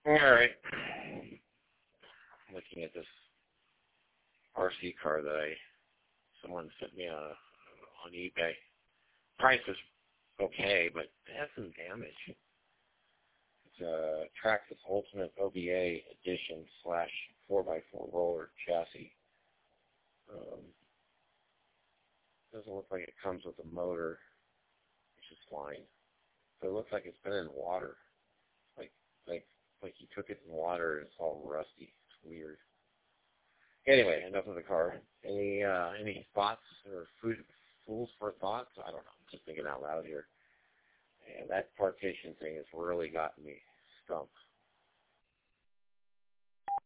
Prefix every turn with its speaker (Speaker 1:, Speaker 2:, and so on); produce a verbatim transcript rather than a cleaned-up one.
Speaker 1: All right. Looking at this R C car that I someone sent me on on eBay. Price is okay, but it has some damage. It's a Traxxas Ultimate O B A Edition slash four by four roller chassis. Um, doesn't look like it comes with a motor, which is fine. But it looks like it's been in water. Like like like you took it in water and it's all rusty. It's weird. Anyway, enough of the car. Any uh, any thoughts or food fools for thoughts? I don't know. I'm just thinking out loud here. And that partition thing has really gotten me stumped.